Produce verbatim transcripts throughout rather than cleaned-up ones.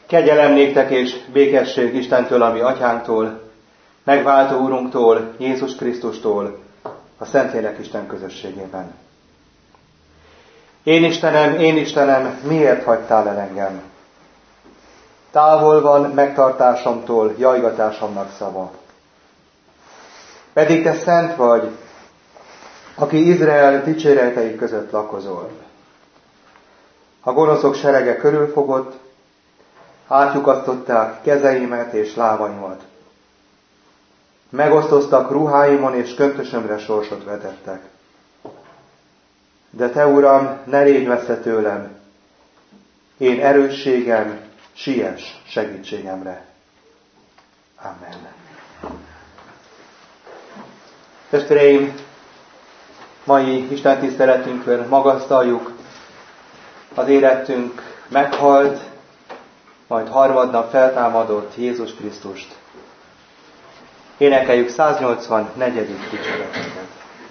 Kegyelem néktek és békesség Istentől, a mi atyánktól, megváltó Úrunktól, Jézus Krisztustól, a Szentlélek Isten közösségében. Én Istenem, én Istenem, miért hagytál el engem? Távol van megtartásomtól jajgatásomnak szava. Pedig te szent vagy, aki Izrael dicséretei között lakozol. A gonoszok serege körülfogott, átlyukasztották kezeimet és lábaimat. Megosztoztak ruháimon és köntösömre sorsot vetettek. De te, Uram, ne légy messze tőlem, én erősségem, siess segítségemre. Amen. Testvéreim, mai Isten tiszteletünkön magasztaljuk az életünk meghalt, majd harmadnap feltámadott Jézus Krisztust. Énekeljük száznyolcvannegyedik dicséretünket.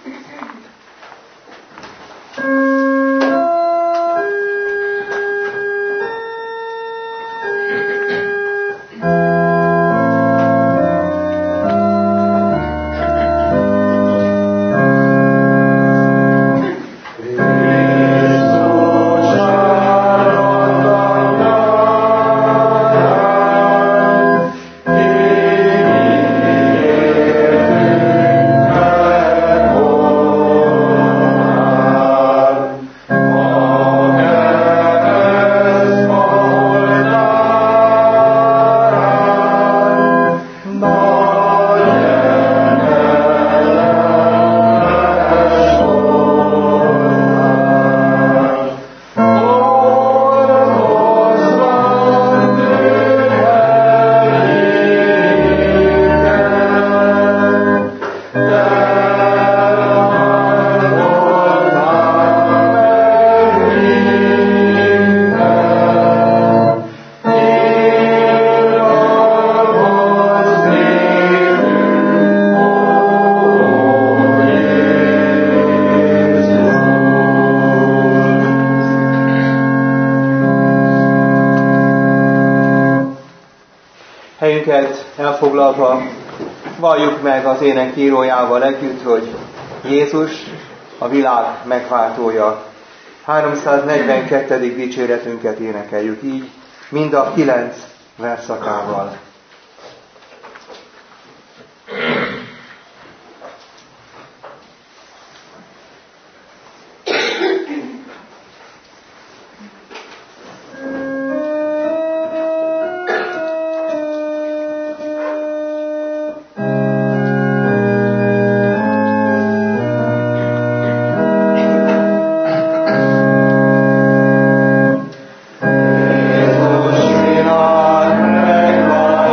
Elfoglalva valljuk meg az ének írójával együtt, hogy Jézus a világ megváltója. háromszáznegyvenkettedik dicséretünket énekeljük így, mind a kilenc verszakával. Jézus világ megváltója.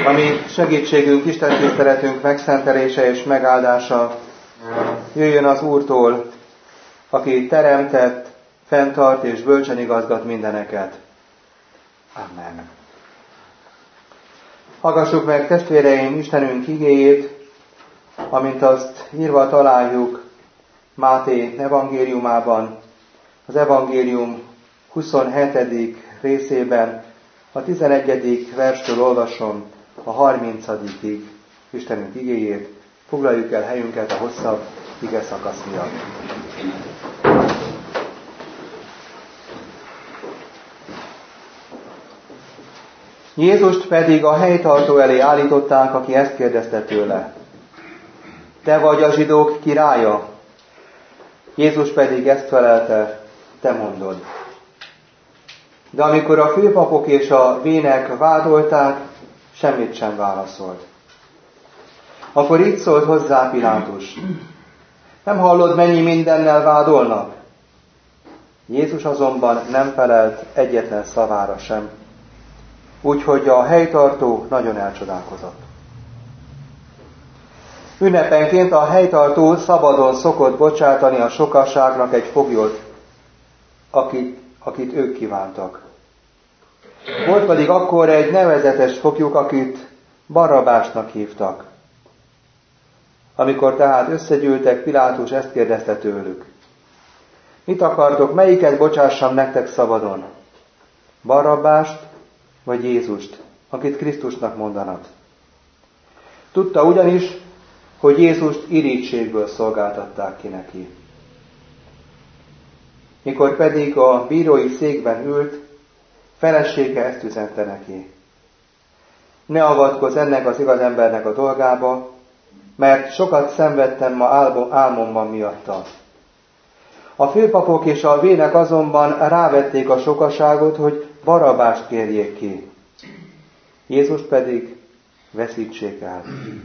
ami segítségünk, Isten tiszteletünk megszentelése és megáldása jöjjön az Úrtól, aki teremtett, fenntart és bölcsen igazgat mindeneket. Amen. Hallgassuk meg, testvéreim, Istenünk igéjét, amint azt írva találjuk Máté evangéliumában, az evangélium huszonhetedik részében, a tizenegyedik verstől olvasom a harmincadikig Istenünk igéjét. Foglaljuk el helyünket a hosszabb ige szakasz miatt. Jézust pedig a helytartó elé állították, aki ezt kérdezte tőle: Te vagy a zsidók királya? Jézus pedig ezt felelte: Te mondod. De amikor a főpapok és a vének vádolták, semmit sem válaszolt. Akkor így szólt hozzá Pilátus: Nem hallod, mennyi mindennel vádolnak? Jézus azonban nem felelt egyetlen szavára sem, úgyhogy a helytartó nagyon elcsodálkozott. Ünnepenként a helytartó szabadon szokott bocsátani a sokasságnak egy foglyot, akit, akit ők kívántak. Volt pedig akkor egy nevezetes foglyuk, akit Barrabásnak hívtak. Amikor tehát összegyűltek, Pilátus ezt kérdezte tőlük: Mit akartok, melyiket bocsássam nektek szabadon? Barrabást vagy Jézust, akit Krisztusnak mondanak? Tudta ugyanis, hogy Jézust irítségből szolgáltatták ki neki. Mikor pedig a bírói székben ült, felesége ezt üzente neki: Ne avatkozz ennek az igaz embernek a dolgába, mert sokat szenvedtem ma álmomban miatta. A főpapok és a vének azonban rávették a sokaságot, hogy Barrabást kérjék ki. Jézust pedig veszítsék el.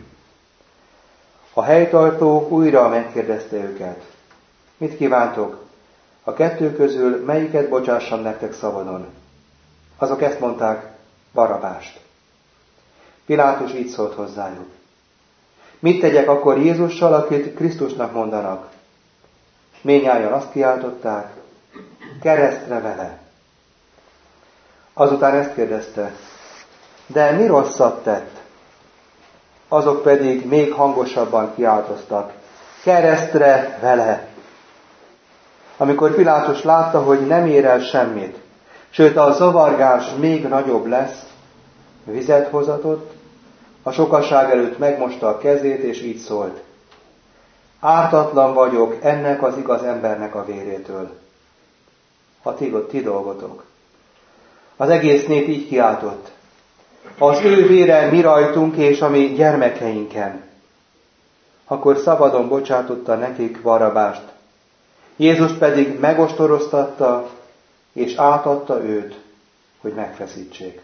A helytartó újra megkérdezte őket: Mit kívántok? A kettő közül melyiket bocsássam nektek szabadon? Azok ezt mondták: Barrabást. Pilátus így szólt hozzájuk: Mit tegyek akkor Jézussal, akit Krisztusnak mondanak? Mindnyájan azt kiáltották: Keresztre vele! Azután ezt kérdezte: De mi rosszat tett? Azok pedig még hangosabban kiáltoztak: Keresztre vele! Amikor Pilátus látta, hogy nem ér el semmit, sőt a zavargás még nagyobb lesz, vizet hozatott, a sokaság előtt megmosta a kezét, és így szólt: Ártatlan vagyok ennek az igaz embernek a vérétől. A ti, ti dolgotok. Az egész nép így kiáltott: Az ő vére mi rajtunk és a mi gyermekeinken. Akkor szabadon bocsátotta nekik Barrabást. Jézus pedig megostoroztatta, és átadta őt, hogy megfeszítsék.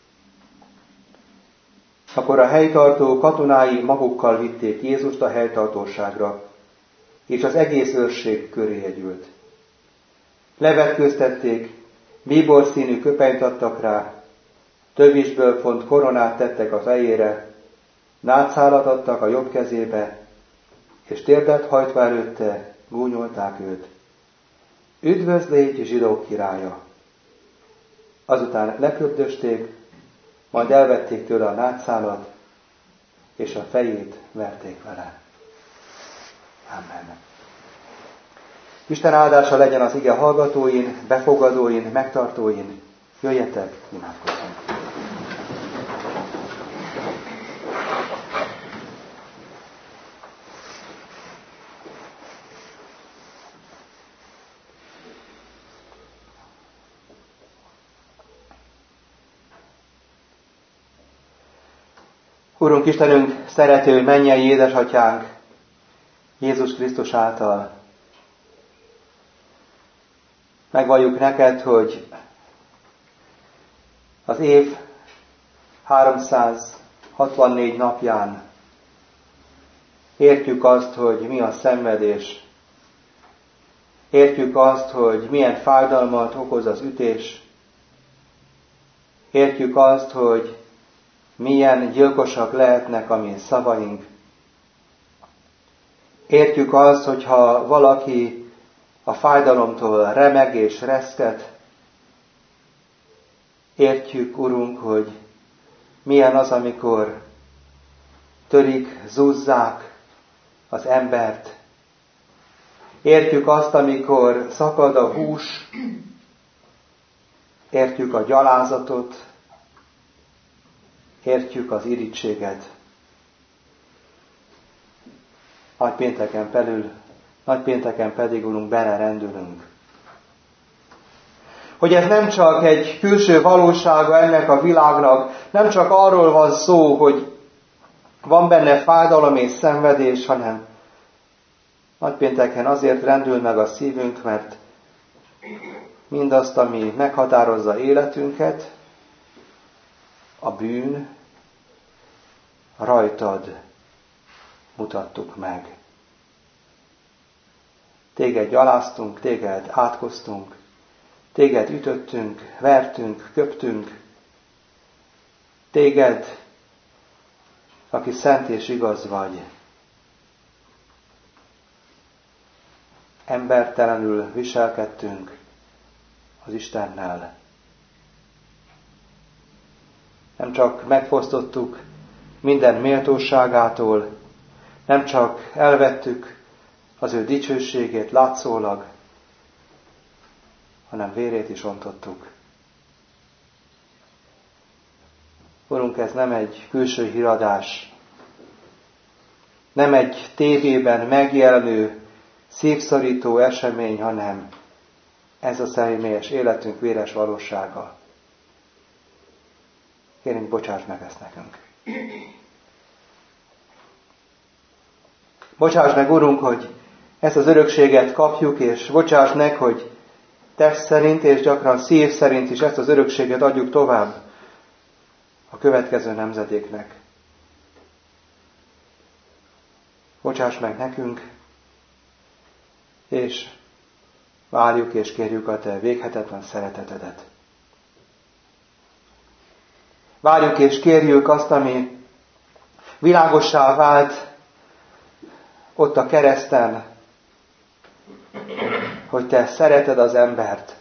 Akkor a helytartó katonái magukkal vitték Jézust a helytartóságra, és az egész őrség köréje gyűlt. Levetkőztették, bíbor színű köpenyt adtak rá, tövisből font koronát tettek a fejére, nátszálat adtak a jobb kezébe, és térdet hajtva előtte gúnyolták őt: Üdvözlégy, zsidók királya! Azután leköbdösték, majd elvették tőle a nátszálat, és a fejét verték vele. Amen. Isten áldása legyen az ige hallgatóin, befogadóin, megtartóin. Jöjjetek, imádkozzunk! Urunk Istenünk, szerető mennyei édesatyánk, Jézus Krisztus által megvalljuk neked, hogy az év háromszázhatvannégy napján értjük azt, hogy mi a szenvedés, értjük azt, hogy milyen fájdalmat okoz az ütés, értjük azt, hogy milyen gyilkosak lehetnek a mi szavaink. Értjük azt, hogyha valaki a fájdalomtól remeg és reszket. Értjük, Urunk, hogy milyen az, amikor törik, zúzzák az embert. Értjük azt, amikor szakad a hús. Értjük a gyalázatot. Értjük az irítséget. Nagypénteken belül, nagypénteken pedig, Urunk, belerendülünk. Hogy ez nem csak egy külső valósága ennek a világnak, nem csak arról van szó, hogy van benne fájdalom és szenvedés, hanem nagypénteken azért rendül meg a szívünk, mert mindazt, ami meghatározza életünket, a bűn, rajtad mutattuk meg. Téged gyaláztunk, téged átkoztunk, téged ütöttünk, vertünk, köptünk, téged, aki szent és igaz vagy, embertelenül viselkedtünk az Istennel. Nem csak megfosztottuk minden méltóságától, nem csak elvettük az ő dicsőségét látszólag, hanem vérét is ontottuk. Urunk, ez nem egy külső híradás, nem egy tévében megjelenő, szívszorító esemény, hanem ez a személyes életünk véres valósága. Kérünk, bocsáss meg ezt nekünk. Bocsáss meg, Urunk, hogy ezt az örökséget kapjuk, és bocsáss meg, hogy test szerint és gyakran szív szerint is ezt az örökséget adjuk tovább a következő nemzedéknek. Bocsáss meg nekünk, és várjuk és kérjük a Te véghetetlen szeretetedet. Várjuk és kérjük azt, ami világossá vált ott a kereszten, hogy Te szereted az embert,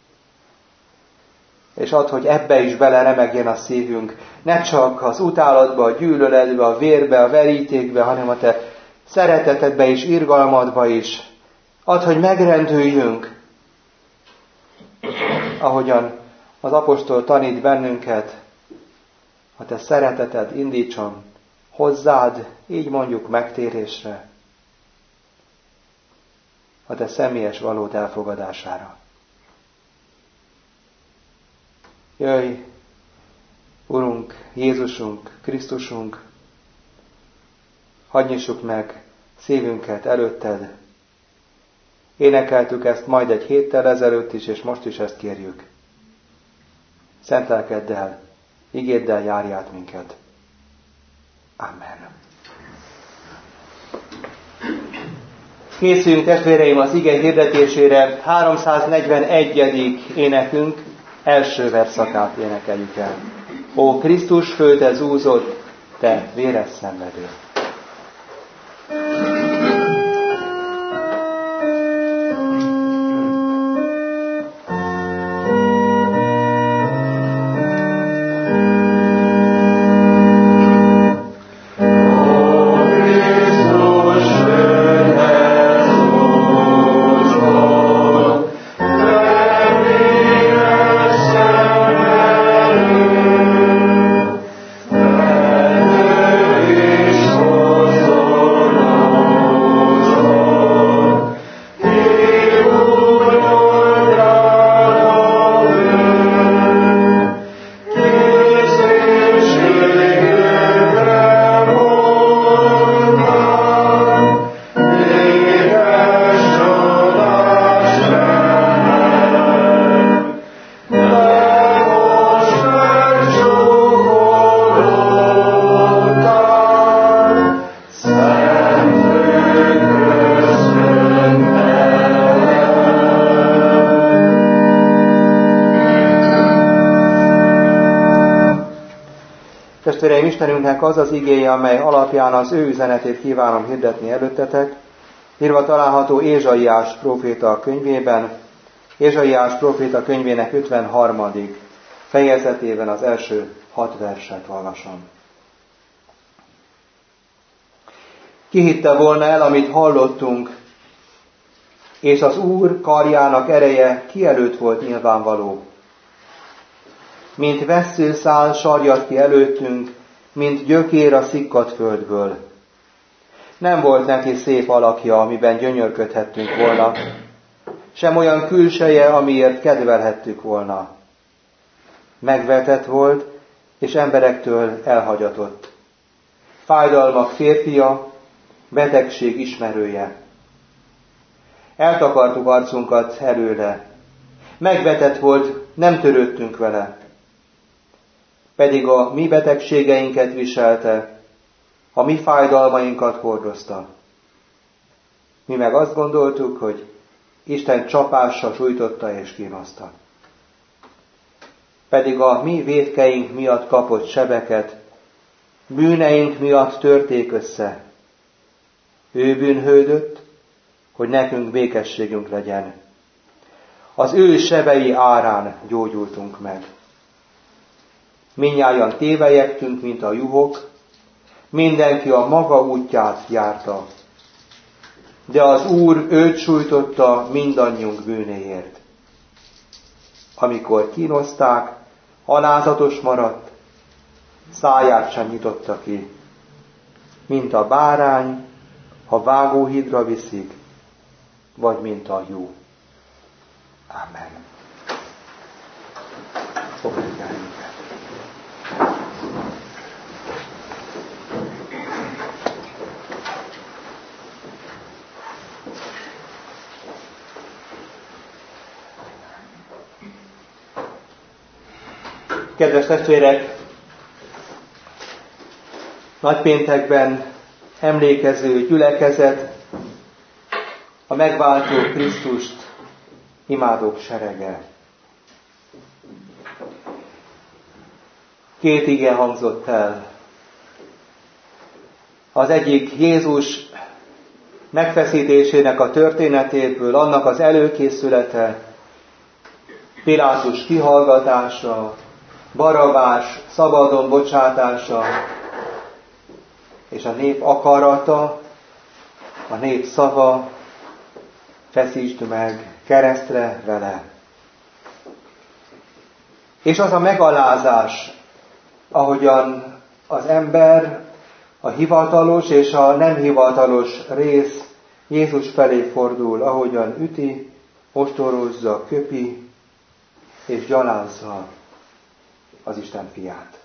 és add, hogy ebbe is beleremegjen a szívünk, ne csak az utálatba, a gyűlöletbe, a vérbe, a verítékbe, hanem a Te szeretetedbe és irgalmadba is. Add, hogy megrendüljünk, ahogyan az apostol tanít bennünket, a Te szereteted indítson hozzád, így mondjuk megtérésre, a Te személyes valód elfogadására. Jöjj, Urunk, Jézusunk, Krisztusunk, hadd nyissuk meg szívünket előtted. Énekeltük ezt majd egy héttel ezelőtt is, és most is ezt kérjük. Szent lelkeddel, igéddel járj át minket. Amen. Készüljünk, testvéreim, az ige hirdetésére. háromszáznegyvenegyedik énekünk első versszakát énekeljük el. Ó Krisztus, földe zúzott, te véres szenvedő! Oh Istenünknek az az igéje, amely alapján az ő üzenetét kívánom hirdetni előttetek, írva található Ézsaiás próféta könyvében, Ézsaiás próféta könyvének ötvenharmadik fejezetében az első hat verset olvasom. Ki hitte volna el, amit hallottunk, és az Úr karjának ereje ki előtt volt nyilvánvaló. Mint vesszőszál sarjadt ki előttünk, mint gyökér a szikkadt földből. Nem volt neki szép alakja, amiben gyönyörködhettünk volna, sem olyan külseje, amiért kedvelhettük volna. Megvetett volt, és emberektől elhagyatott. Fájdalmak férfia, betegség ismerője. Eltakartuk arcunkat előle. Megvetett volt, nem törődtünk vele. Pedig a mi betegségeinket viselte, a mi fájdalmainkat hordozta. Mi meg azt gondoltuk, hogy Isten csapással sújtotta és kínoszta. Pedig a mi vétkeink miatt kapott sebeket, bűneink miatt törték össze. Ő bűnhődött, hogy nekünk békességünk legyen. Az ő sebei árán gyógyultunk meg. Mindnyájan tévelyegtünk, mint a juhok, mindenki a maga útját járta. De az Úr őt sújtotta mindannyiunk bűnéért. Amikor kínozták, alázatos maradt, száját sem nyitotta ki, mint a bárány, ha vágóhídra viszik, vagy mint a juh. Amen. Fogadjuk el minket. Kedves testvérek, nagypéntekben emlékező gyülekezet, a megváltó Krisztust imádók serege. Két ige hangzott el. Az egyik Jézus megfeszítésének a történetéből, annak az előkészülete, Pilátus kihallgatása, Barabás szabadon bocsátása, és a nép akarata, a nép szava, feszítsd meg keresztre vele. És az a megalázás, ahogyan az ember, a hivatalos és a nem hivatalos rész Jézus felé fordul, ahogyan üti, ostorozza, köpi és gyalázza az Isten fiát.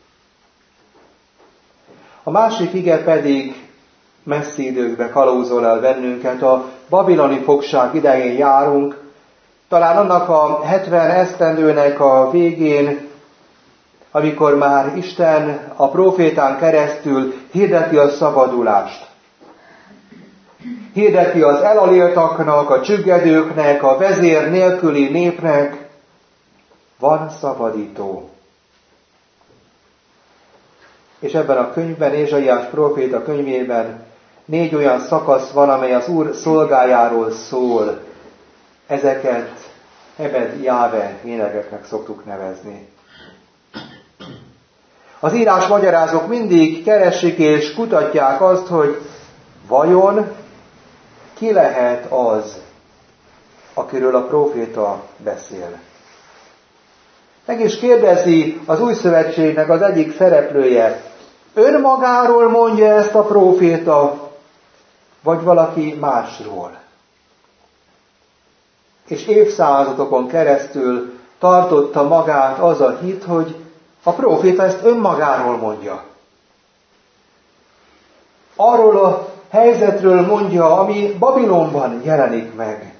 A másik ige pedig messzi időkbe kalauzol el bennünket, a babiloni fogság idején járunk, talán annak a hetven esztendőnek a végén, amikor már Isten a prófétán keresztül hirdeti a szabadulást. Hirdeti az elaléltaknak, a csüggedőknek, a vezér nélküli népnek, van szabadító. És ebben a könyvben, Ézsaiás próféta könyvében négy olyan szakasz van, amely az Úr szolgájáról szól. Ezeket Ebed Jáve énekeknek szoktuk nevezni. Az írás magyarázók mindig keresik és kutatják azt, hogy vajon ki lehet az, akiről a próféta beszél. Meg is kérdezi az új szövetségnek az egyik szereplője, önmagáról mondja ezt a próféta, vagy valaki másról? És évszázadokon keresztül tartotta magát az a hit, hogy a próféta ezt önmagáról mondja. Arról a helyzetről mondja, ami Babilonban jelenik meg.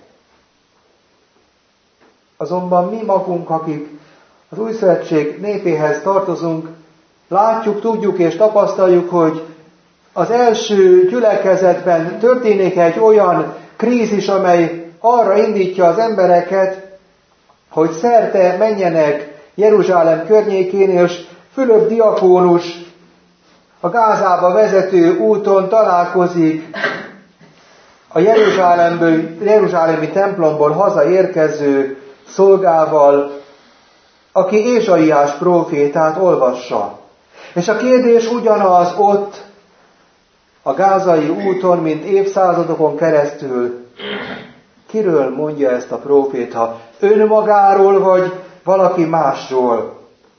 Azonban mi magunk, akik az új szövetség népéhez tartozunk, látjuk, tudjuk és tapasztaljuk, hogy az első gyülekezetben történik egy olyan krízis, amely arra indítja az embereket, hogy szerte menjenek Jeruzsálem környékén, és Fülöp diakónus a Gázába vezető úton találkozik a Jeruzsálemből, jeruzsálemi templomból hazaérkező szolgával, aki Ézsaiás prófétát olvassa. És a kérdés ugyanaz ott, a gázai úton, mint évszázadokon keresztül. Kiről mondja ezt a próféta? Önmagáról, vagy valaki másról?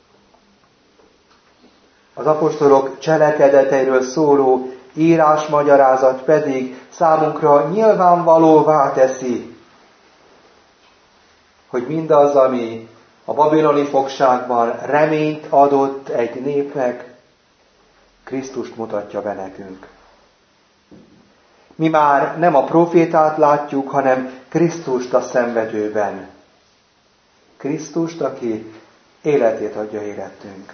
Az apostolok cselekedeteiről szóló írásmagyarázat pedig számunkra nyilvánvalóvá teszi, hogy mindaz, ami a babiloni fogságban reményt adott egy népnek, Krisztust mutatja be nekünk. Mi már nem a profétát látjuk, hanem Krisztust a szenvedőben. Krisztust, aki életét adja érettünk.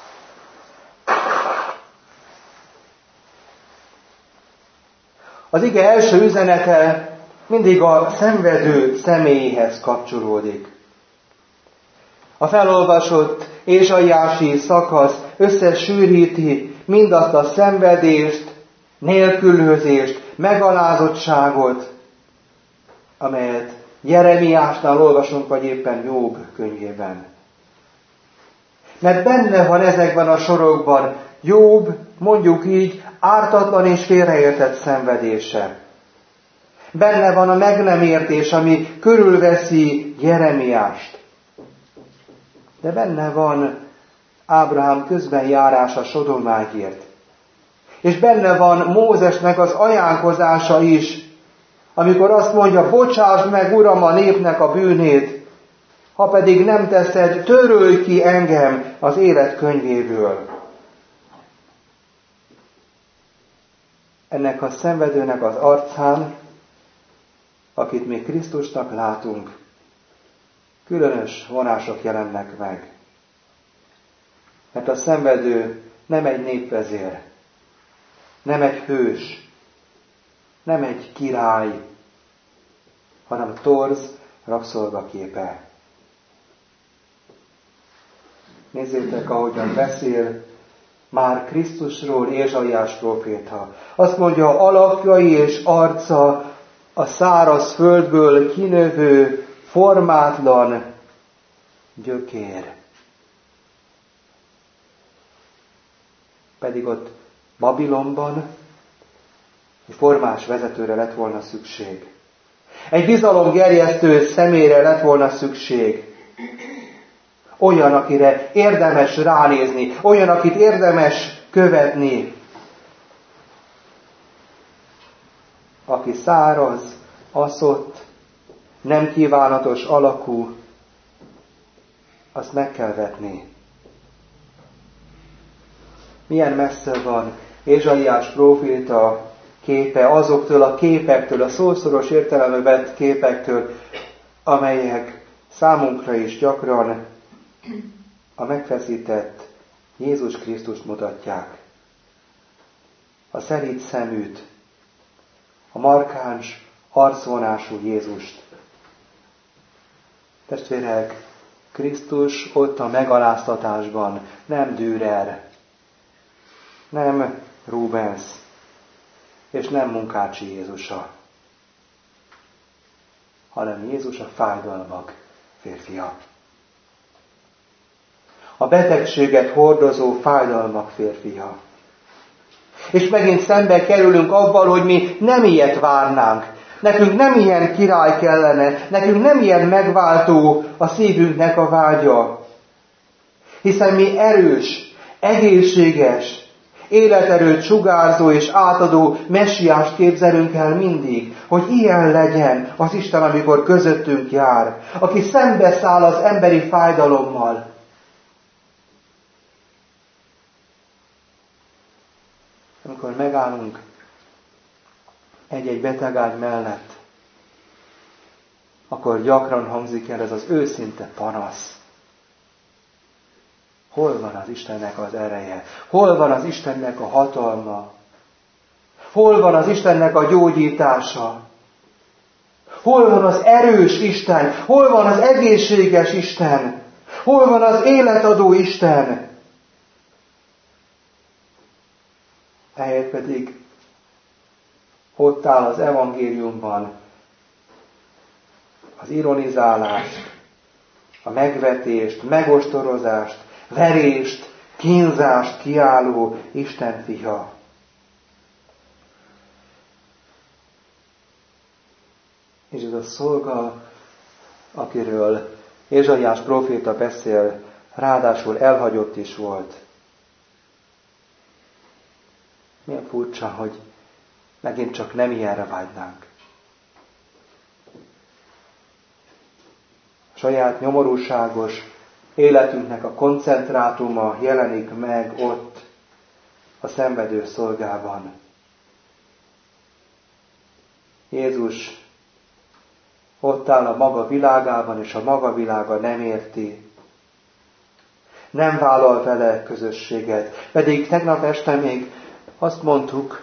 Az ige első üzenete mindig a szenvedő személyéhez kapcsolódik. A felolvasott ézsaiási szakasz összesűríti mindazt a szenvedést, nélkülözést, megalázottságot, amelyet Jeremiásnál olvasunk, vagy éppen Jobb könyvében. Mert benne van ezekben a sorokban Jobb, mondjuk így, ártatlan és félreértett szenvedése. Benne van a meg nem értés, ami körülveszi Jeremiást. De benne van Ábrahám közbenjárása Sodomáért. És benne van Mózesnek az ajánlkozása is, amikor azt mondja, bocsásd meg, Uram, a népnek a bűnét, ha pedig nem teszed, törölj ki engem az élet könyvéből. Ennek a szenvedőnek az arcán, akit mi Krisztusnak látunk, különös vonások jelennek meg. Mert a szenvedő nem egy népvezér, nem egy hős, nem egy király, hanem torz rabszolgaképe. Nézzétek, ahogyan beszél már Krisztusról Ézsaiás próféta. Azt mondja, alakjai és arca a száraz földből kinövő, formátlan gyökér. Pedig ott Babilonban egy formás vezetőre lett volna szükség. Egy bizalomgerjesztő személyre lett volna szükség. Olyan, akire érdemes ránézni, olyan, akit érdemes követni. Aki száraz, aszott, nem kívánatos alakú, azt meg kell vetni. Milyen messze van Ézsaiás próféta képe azoktól a képektől, a szószoros értelembe vett képektől, amelyek számunkra is gyakran a megfeszített Jézus Krisztust mutatják. A szelíd szeműt, a markáns, arcvonású Jézust. Testvérek, Krisztus ott a megaláztatásban nem Dürer, nem Rubens, és nem Munkácsi Jézusa, hanem Jézus a fájdalmak férfia. A betegséget hordozó fájdalmak férfia. És megint szembe kerülünk avval, hogy mi nem ilyet várnánk. Nekünk nem ilyen király kellene, nekünk nem ilyen megváltó a szívünknek a vágya. Hiszen mi erős, egészséges, életerőt sugárzó és átadó messiást képzelünk el mindig, hogy ilyen legyen az Isten, amikor közöttünk jár, aki szembeszáll az emberi fájdalommal. Amikor megállunk egy-egy betegágy mellett, akkor gyakran hangzik el ez az őszinte panasz. Hol van az Istennek az ereje? Hol van az Istennek a hatalma? Hol van az Istennek a gyógyítása? Hol van az erős Isten? Hol van az egészséges Isten? Hol van az életadó Isten? ehelyett pedig ott áll az evangéliumban az ironizálást, a megvetést, megostorozást, verést, kínzást kiálló Isten fia. És ez a szolga, akiről Ézsaiás próféta beszél, ráadásul elhagyott is volt. Milyen furcsa, hogy megint csak nem ilyenre vágynánk. A saját nyomorúságos életünknek a koncentrátuma jelenik meg ott a szenvedő szolgában. Jézus ott áll a maga világában, és a maga világa nem érti. Nem vállal vele közösséget. Pedig tegnap este még azt mondtuk,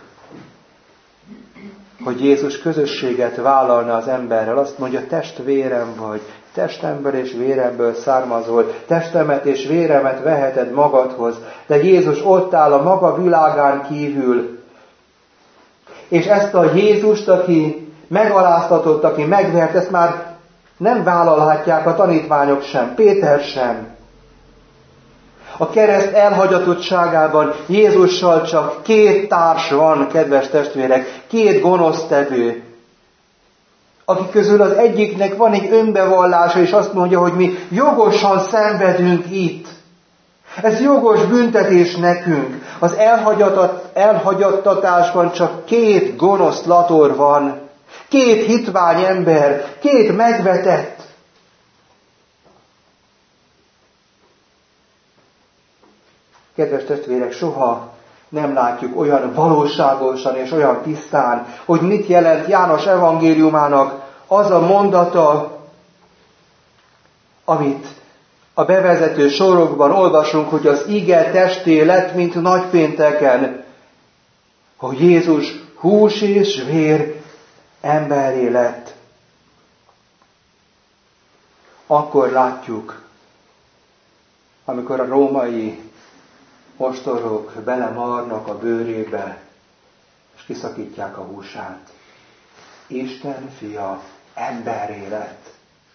hogy Jézus közösséget vállalna az emberrel. Azt mondja, testvérem vagy, testemből és véremből származol, testemet és véremet veheted magadhoz, de Jézus ott áll a maga világán kívül. És ezt a Jézust, aki megaláztatott, aki megvert, ezt már nem vállalhatják a tanítványok sem, Péter sem. A kereszt elhagyatottságában Jézussal csak két társ van, kedves testvérek, két gonosztevő, akik közül az egyiknek van egy önbevallása, és azt mondja, hogy mi jogosan szenvedünk itt. Ez jogos büntetés nekünk. Az elhagyattatásban csak két gonosz lator van, két hitvány ember, két megvetett. Kedves testvérek, soha nem látjuk olyan valóságosan és olyan tisztán, hogy mit jelent János evangéliumának az a mondata, amit a bevezető sorokban olvasunk, hogy az ige testé lett, mint nagypénteken, hogy Jézus hús és vér emberré lett. Akkor látjuk, amikor a római ostorok belemarnak a bőrébe, és kiszakítják a húsát. Isten fia emberré lett.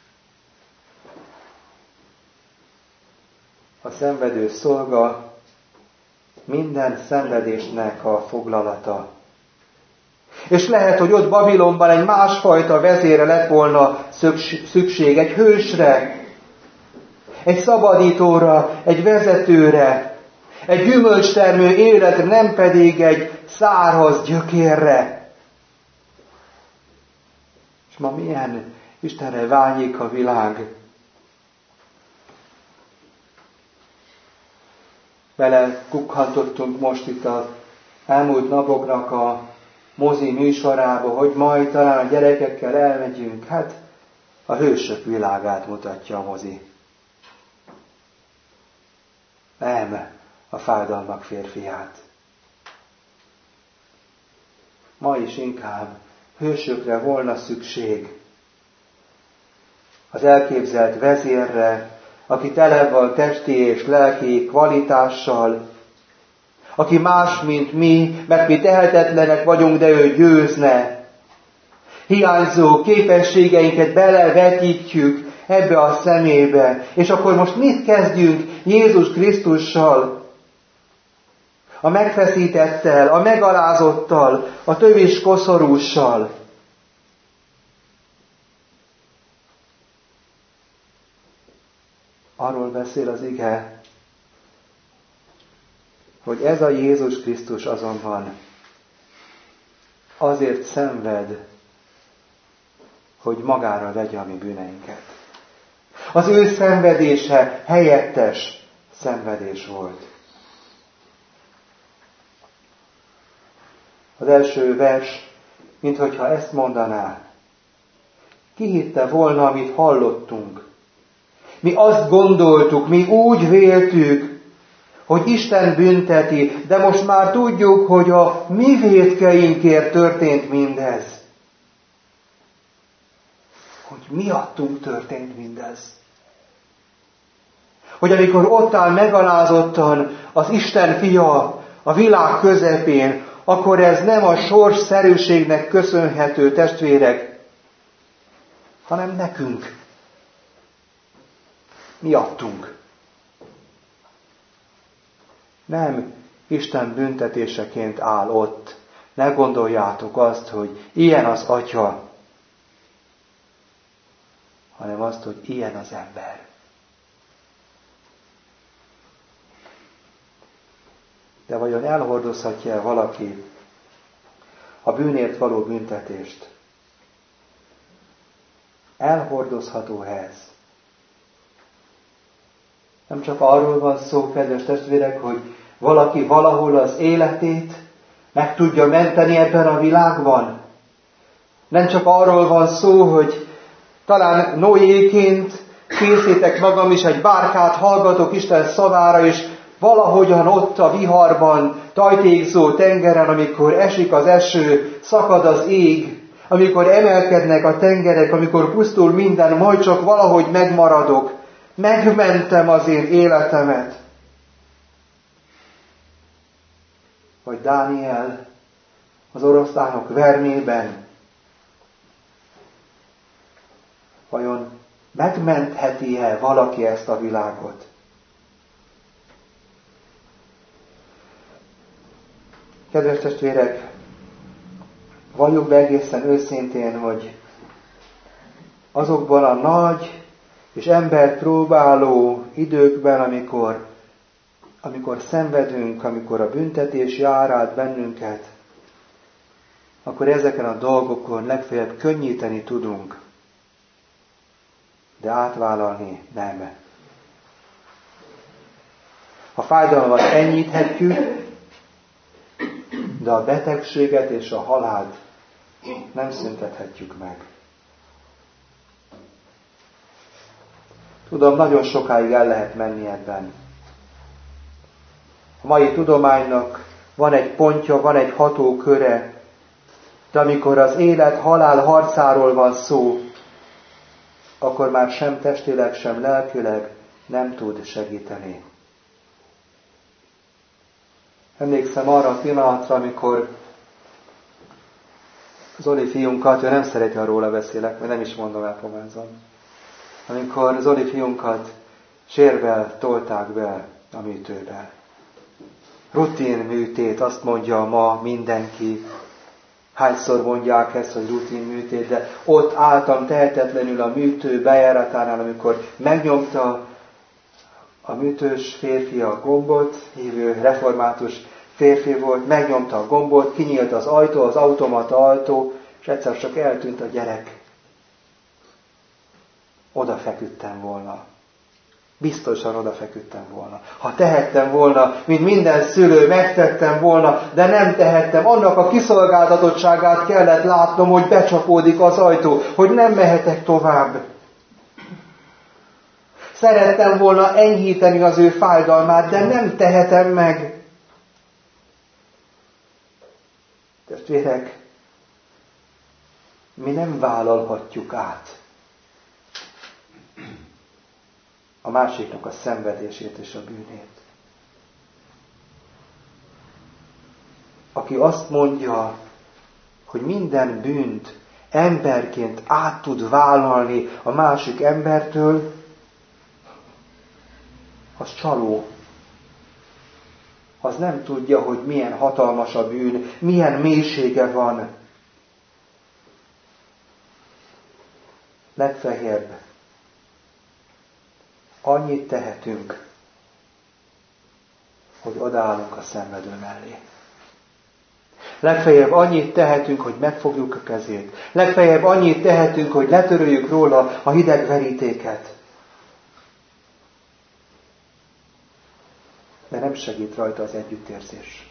A szenvedő szolga minden szenvedésnek a foglalata. És lehet, hogy ott Babilonban egy másfajta vezére lett volna szükség, egy hősre, egy szabadítóra, egy vezetőre, egy gyümölcstermő életre, nem pedig egy száraz gyökérre. És ma milyen Istenre vágyik a világ. Bele kukkantottunk most itt az elmúlt napoknak a mozi műsorába, hogy majd talán a gyerekekkel elmegyünk. Hát a hősök világát mutatja a mozi. Nem a fájdalmak férfiát. Ma is inkább hősökre volna szükség. Az elképzelt vezérre, aki tele van testi és lelki kvalitással, aki más, mint mi, mert mi tehetetlenek vagyunk, de ő győzne. Hiányzó képességeinket belevetítjük ebbe a szemébe. És akkor most mit kezdjünk Jézus Krisztussal? A megfeszítettel, a megalázottal, a tövis koszorússal. Arról beszél az ige, hogy ez a Jézus Krisztus azonban azért szenved, hogy magára vegye a mi bűneinket. Az ő szenvedése helyettes szenvedés volt. Az első vers, minthogyha ezt mondaná, ki hitte volna, amit hallottunk. Mi azt gondoltuk, mi úgy véltük, hogy Isten bünteti, de most már tudjuk, hogy a mi vétkeinkért történt mindez. Hogy miattunk történt mindez. Hogy amikor ott áll megalázottan az Isten fia, a világ közepén, akkor ez nem a sorsszerűségnek köszönhető, testvérek, hanem nekünk. Miattunk. Nem Isten büntetéseként áll ott. Ne gondoljátok azt, hogy ilyen az Atya, hanem azt, hogy ilyen az ember. De vajon elhordozhatja valaki a bűnért való büntetést? Elhordozható ez. Nem csak arról van szó, kedves testvérek, hogy valaki valahol az életét meg tudja menteni ebben a világban. Nem csak arról van szó, hogy talán Noéként készítek magam is egy bárkát, hallgatok Isten szavára, és valahogyan ott a viharban, tajtékzó tengeren, amikor esik az eső, szakad az ég, amikor emelkednek a tengerek, amikor pusztul minden, majd csak valahogy megmaradok. Megmentem az én életemet. Vagy Dániel az oroszlánok vermében. Vajon megmentheti-e valaki ezt a világot? Kedves testvérek, valljuk be egészen őszintén, hogy azokban a nagy és embert próbáló időkben, amikor, amikor szenvedünk, amikor a büntetés jár át bennünket, akkor ezeken a dolgokon legfeljebb könnyíteni tudunk, de átvállalni nem. A fájdalmat enyhíthetjük, de a betegséget és a halált nem szüntethetjük meg. Tudom, nagyon sokáig el lehet menni ebben. A mai tudománynak van egy pontja, van egy hatóköre, de amikor az élet-halál harcáról van szó, akkor már sem testileg, sem lelkileg nem tud segíteni. Emlékszem arra a pillanatra, amikor Zoli fiunkat, ő nem szereti, ha róla beszélek, mert nem is mondom el pomázom. Amikor Zoli fiunkat sérvel tolták be a műtőbe. Rutin műtét, azt mondja ma mindenki. Hányszor mondják ezt, hogy rutin műtét, de ott álltam tehetetlenül a műtő bejáratánál, amikor megnyomta a műtős férfi a gombot, hívő református férfi volt, megnyomta a gombot, kinyílt az ajtó, az automata ajtó, és egyszer csak eltűnt a gyerek. Oda feküdtem volna. Biztosan oda feküdtem volna. Ha tehettem volna, mint minden szülő, megtettem volna, de nem tehettem. Annak a kiszolgáltatottságát kellett látnom, hogy becsapódik az ajtó, hogy nem mehetek tovább. Szerettem volna enyhíteni az ő fájdalmát, de nem tehetem meg. Testvérek, mi nem vállalhatjuk át a másiknak a szenvedését és a bűnét. Aki azt mondja, hogy minden bűnt emberként át tud vállalni a másik embertől, az csaló. Az nem tudja, hogy milyen hatalmas a bűn, milyen mélysége van. Legfeljebb annyit tehetünk, hogy odaállunk a szenvedő mellé. Legfeljebb annyit tehetünk, hogy megfogjuk a kezét. Legfeljebb annyit tehetünk, hogy letöröljük róla a hideg verítéket. De nem segít rajta az együttérzés.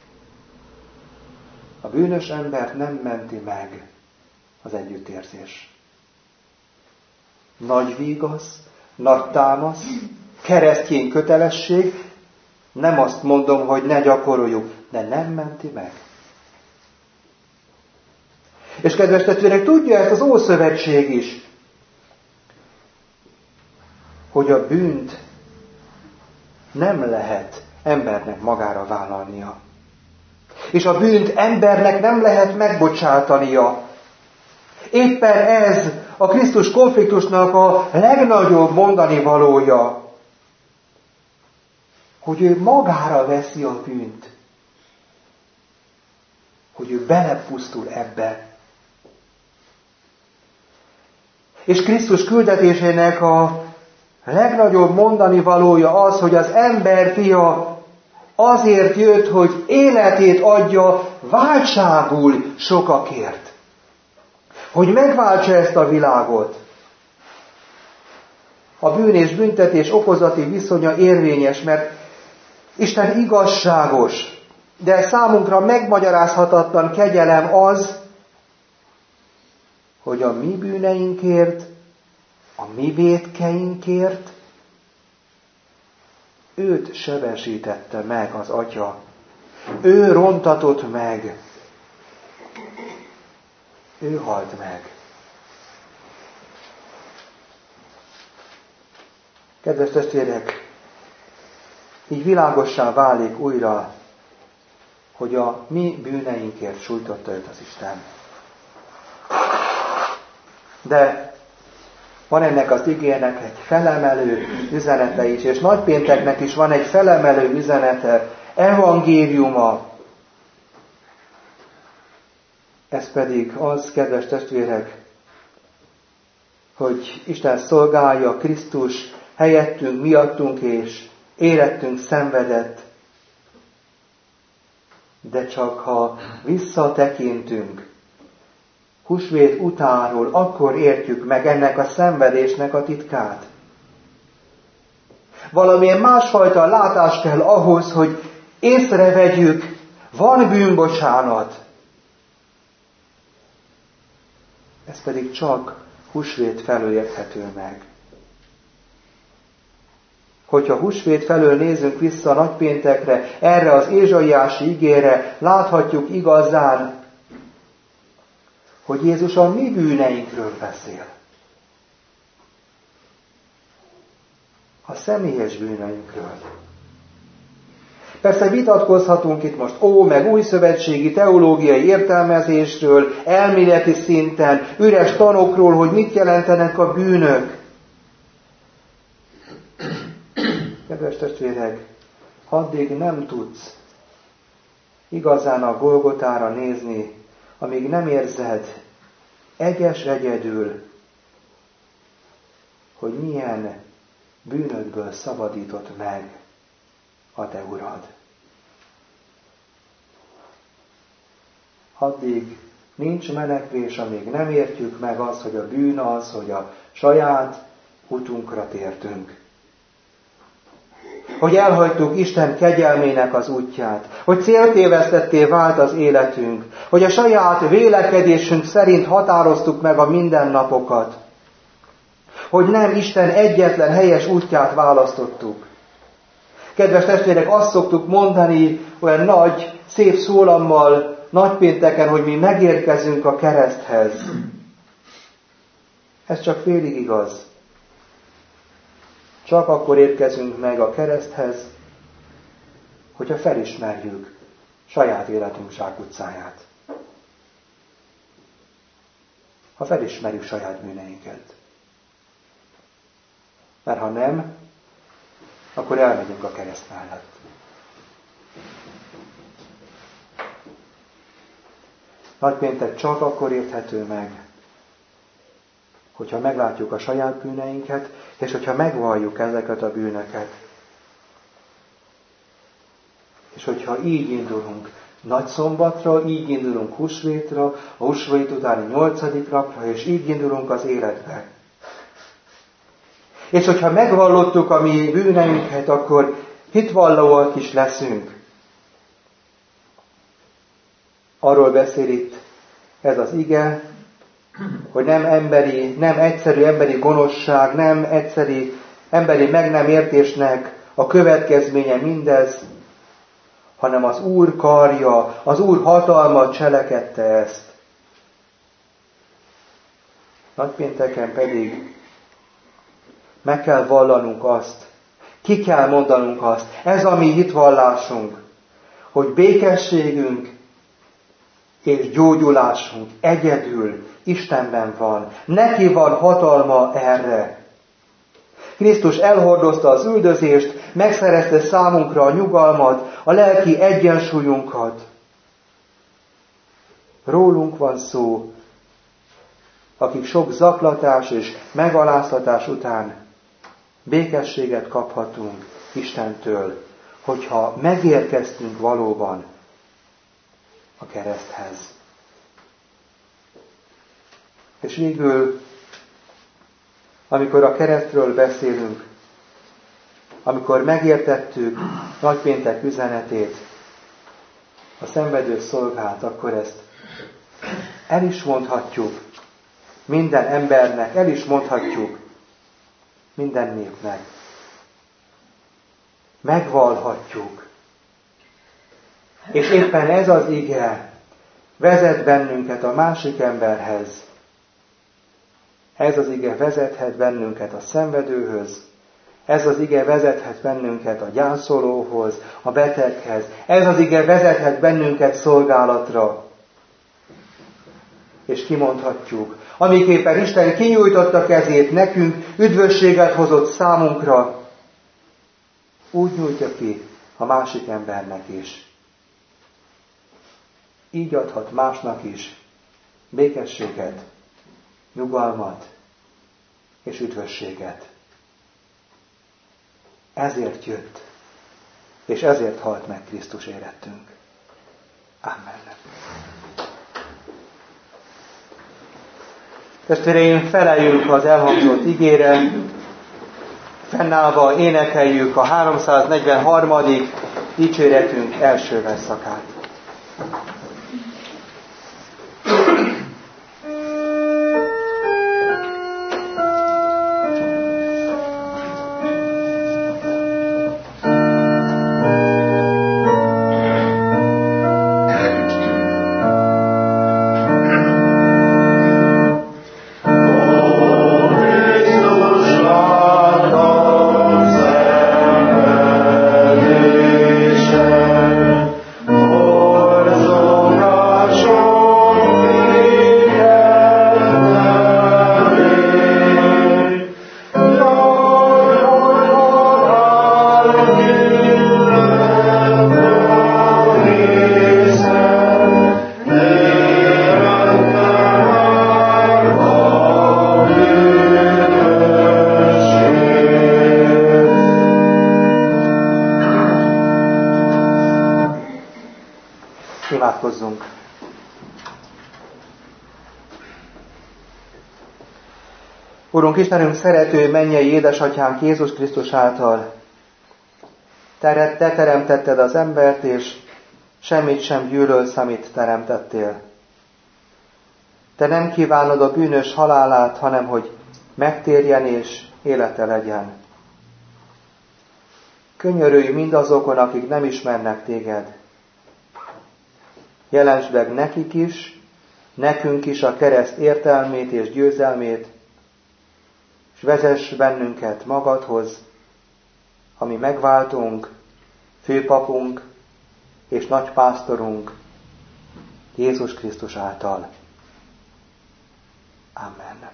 A bűnös embert nem menti meg az együttérzés. Nagy vígasz, nagy támasz, keresztény kötelesség, nem azt mondom, hogy ne gyakoroljuk, de nem menti meg. És kedves testvérek, tudja ezt az Ószövetség is, hogy a bűnt nem lehet embernek magára vállalnia. És a bűnt embernek nem lehet megbocsátania. Éppen ez a Krisztus konfliktusnak a legnagyobb mondani valója, hogy ő magára veszi a bűnt, hogy ő belepusztul ebbe. És Krisztus küldetésének a legnagyobb mondani valója az, hogy az ember fia azért jött, hogy életét adja váltságul sokakért. Hogy megváltsa ezt a világot. A bűn és büntetés okozati viszonya érvényes, mert Isten igazságos, de számunkra megmagyarázhatatlan kegyelem az, hogy a mi bűneinkért, a mi vétkeinkért őt sebesítette meg az Atya. Ő rontatott meg. Ő halt meg. Kedves testvérek, így világossá válik újra, hogy a mi bűneinkért sújtotta őt az Isten. De van ennek az igének egy felemelő üzenete is, és nagypénteknek is van egy felemelő üzenete, evangéliuma. Ez pedig az, kedves testvérek, hogy Isten szolgálja, Krisztus helyettünk, miattunk és érettünk szenvedett, de csak ha visszatekintünk húsvét utánról, akkor értjük meg ennek a szenvedésnek a titkát. Valamilyen másfajta látás kell ahhoz, hogy észrevegyük, van bűnbocsánat. Ez pedig csak húsvét felől érthető meg. Hogyha húsvét felől nézünk vissza a nagypéntekre, erre az ézsaiási igére, láthatjuk igazán, hogy Jézus a mi bűneinkről beszél. A személyes bűneinkről. Persze vitatkozhatunk itt most ó, meg új szövetségi teológiai értelmezésről, elméleti szinten, üres tanokról, hogy mit jelentenek a bűnök. Kedves testvérek, addig nem tudsz igazán a Golgotára nézni, amíg nem érzed egyes egyedül, hogy milyen bűnödből szabadított meg a te Urad. Addig nincs menekvés, amíg nem értjük meg azt, hogy a bűn az, hogy a saját utunkra tértünk. Hogy elhagytuk Isten kegyelmének az útját, hogy céltévesztetté vált az életünk, hogy a saját vélekedésünk szerint határoztuk meg a mindennapokat, hogy nem Isten egyetlen helyes útját választottuk. Kedves testvérek, azt szoktuk mondani olyan nagy, szép szólammal nagypénteken, hogy mi megérkezünk a kereszthez. Ez csak félig igaz. Csak akkor érkezünk meg a kereszthez, hogyha felismerjük saját életünk zsákutcáját. Ha felismerjük saját bűneinket. Mert ha nem, akkor elmegyünk a kereszt mellett. Nagypéntek csak akkor érthető meg, hogyha meglátjuk a saját bűneinket, és hogyha megvalljuk ezeket a bűnöket. És hogyha így indulunk Nagyszombatra, így indulunk húsvétra, a húsvét utáni nyolcadik napra, és így indulunk az életbe. És hogyha megvallottuk a mi bűneinket, akkor hitvallóak is leszünk. Arról beszél itt ez az ige, hogy nem emberi, nem egyszerű emberi gonoszság, nem egyszerű emberi meg nem értésnek a következménye mindez, hanem az Úr karja, az Úr hatalma cselekedte ezt. Nagypénteken pedig meg kell vallanunk azt, ki kell mondanunk azt, ez a mi hitvallásunk, hogy békességünk és gyógyulásunk egyedül Istenben van. Neki van hatalma erre. Krisztus elhordozta az üldözést, megszerezte számunkra a nyugalmat, a lelki egyensúlyunkat. Rólunk van szó, akik sok zaklatás és megaláztatás után békességet kaphatunk Istentől, hogyha megérkeztünk valóban a kereszthez. És végül, amikor a keresztről beszélünk, amikor megértettük nagypéntek üzenetét, a szenvedő szolgált, akkor ezt el is mondhatjuk minden embernek, el is mondhatjuk minden népnek. Megvallhatjuk. És éppen ez az ige vezet bennünket a másik emberhez. Ez az ige vezethet bennünket a szenvedőhöz. Ez az ige vezethet bennünket a gyászolóhoz, a beteghez. Ez az ige vezethet bennünket szolgálatra. És kimondhatjuk, amiképpen Isten kinyújtotta kezét nekünk, üdvösséget hozott számunkra, úgy nyújtja ki a másik embernek is. Így adhat másnak is békességet, nyugalmat és üdvösséget. Ezért jött, és ezért halt meg Krisztus érettünk. Amen. Testvéreim, feleljünk az elhangzott igére, fennállva énekeljük a háromszáznegyvenharmadik dicséretünk első verszakát. Imádkozzunk! Urunk Istenünk, szerető mennyei édesatyánk Jézus Krisztus által, Te, te teremtetted az embert, és semmit sem gyűlölsz, amit teremtettél. Te nem kívánod a bűnös halálát, hanem hogy megtérjen és élete legyen. Könyörülj mindazokon, akik nem ismernek téged. Jelensd meg nekik is, nekünk is a kereszt értelmét és győzelmét, és vezess bennünket magadhoz, ami megváltunk, főpapunk és nagypásztorunk, Jézus Krisztus által. Amen.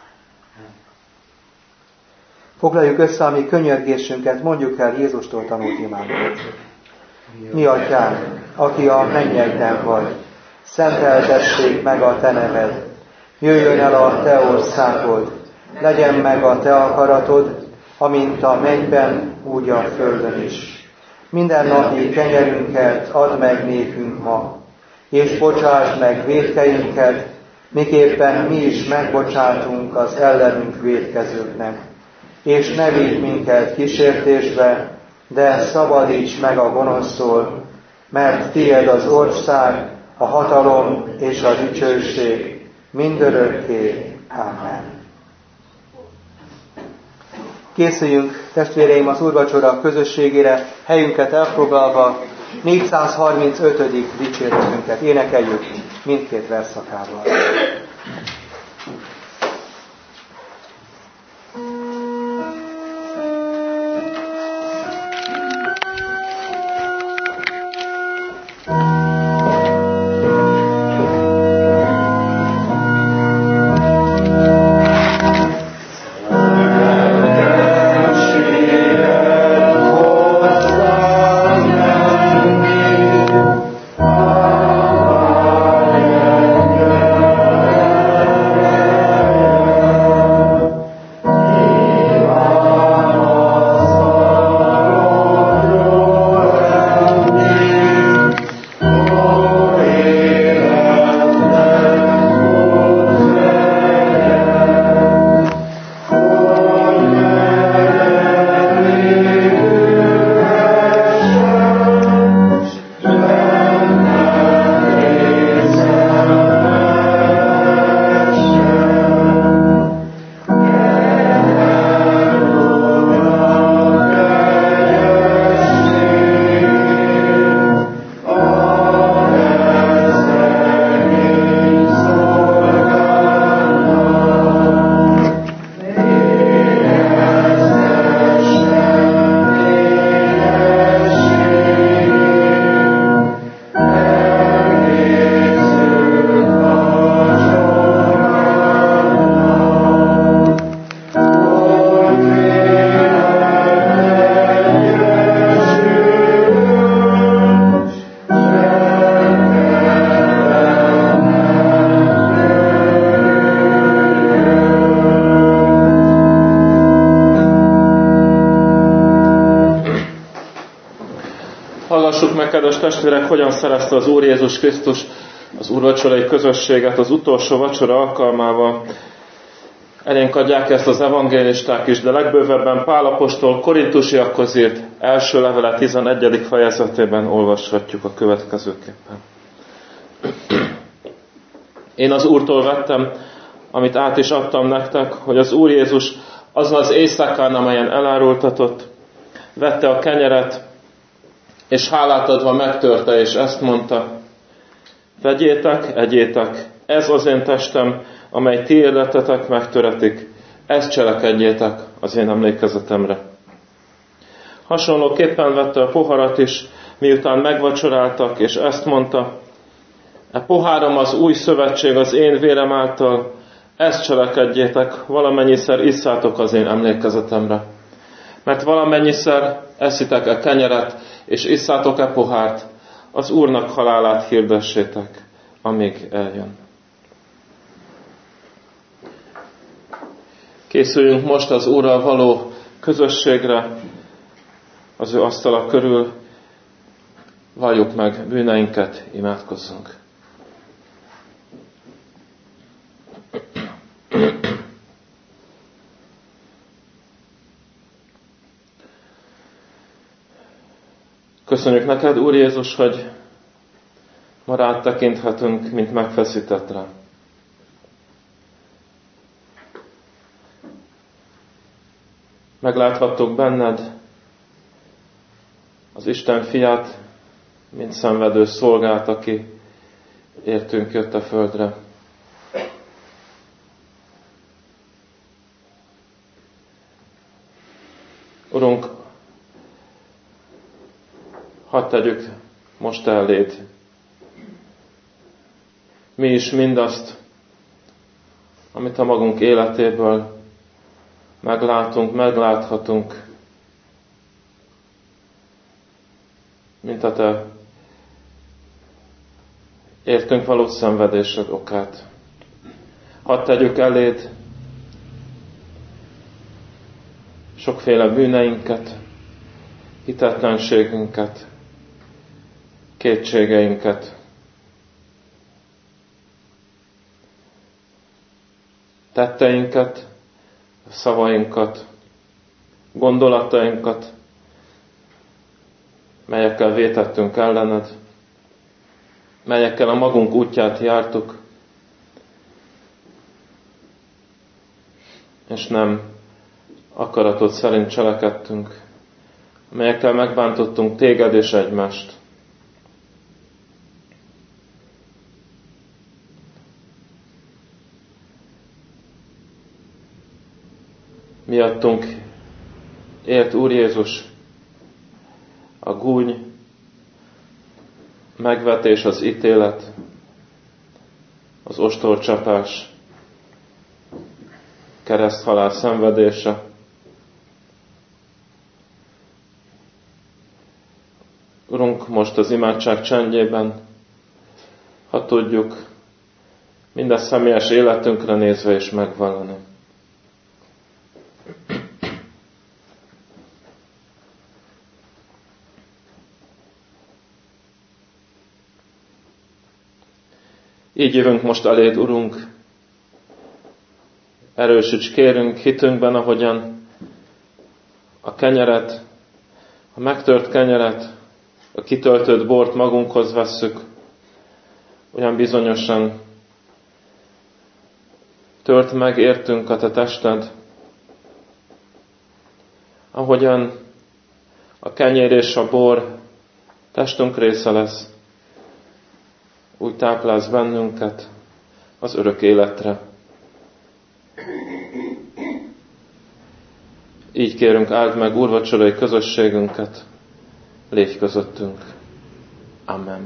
Foglaljuk össze a mi könyörgésünket, mondjuk el Jézustól tanult imánkat. Mi atyánk, aki a mennyekben vagy, szenteltessék meg a te neved, jöjjön el a te országod, legyen meg a te akaratod, amint a mennyben, úgy a földön is. Minden napi kenyerünket add meg nékünk ma, és bocsásd meg vétkeinket, miképpen mi is megbocsátunk az ellenünk vétkezőknek. És ne vigy minket kísértésbe, de szabadíts meg a gonosztól, mert tiéd az ország, a hatalom és a dicsőség mindörökké. Amen. Készüljünk, testvéreim, az úrvacsora közösségére, helyünket elfoglalva, négyszázharmincötödik dicséretünket énekeljük mindkét verszakával. kedves testvérek, hogyan szerezte az Úr Jézus Krisztus az úrvacsorai közösséget az utolsó vacsora alkalmával. Elénk adják ezt az evangélisták is, de legbővebben Pál apostol korintusiakhoz írt első levele tizenegyedik fejezetében olvashatjuk a következőképpen. Én az Úrtól vettem, amit át is adtam nektek, hogy az Úr Jézus azon az éjszakán, amelyen elárultatott, vette a kenyeret, és hálát adva megtörte, és ezt mondta: vegyétek, egyétek, ez az én testem, amely ti életetek megtöretik, ezt cselekedjétek az én emlékezetemre. Hasonlóképpen vette a poharat is, miután megvacsoráltak, és ezt mondta: e pohárom az új szövetség az én vérem által, ezt cselekedjétek, valamennyiszer isszátok az én emlékezetemre. Mert valamennyiszer eszitek e kenyeret, és isszátok e pohárt, az Úrnak halálát hirdessétek, amíg eljön. Készüljünk most az Úrral való közösségre, az ő asztala körül, valljuk meg bűneinket, imádkozzunk. Köszönjük neked, Úr Jézus, hogy ma rád tekinthetünk, mint megfeszítettre. Megláthattuk benned az Isten fiát, mint szenvedő szolgát, aki értünk jött a földre. Urunk, hadd tegyük most eléd mi is mindazt, amit a magunk életéből meglátunk, megláthatunk, mint a te értünk való szenvedésed okát. Hadd tegyük eléd sokféle bűneinket, hitetlenségünket, kétségeinket, tetteinket, szavainkat, gondolatainkat, melyekkel vétettünk ellened, melyekkel a magunk útját jártuk, és nem akaratod szerint cselekedtünk, melyekkel megbántottunk téged és egymást. Miattunk élt Úr Jézus a gúny, megvetés, az ítélet, az ostorcsapás, kereszthalál szenvedése. Urunk, most az imádság csendjében, ha tudjuk, minden személyes életünkre nézve is megvallani. Így jövünk most eléd, Urunk, erősíts kérünk hitünkben, ahogyan a kenyeret, a megtört kenyeret, a kitöltött bort magunkhoz vesszük, olyan bizonyosan tört meg értünk a te tested, ahogyan a kenyér és a bor testünk része lesz, úgy táplálsz bennünket az örök életre. Így kérünk, áld meg úrvacsorai közösségünket, légy közöttünk. Amen.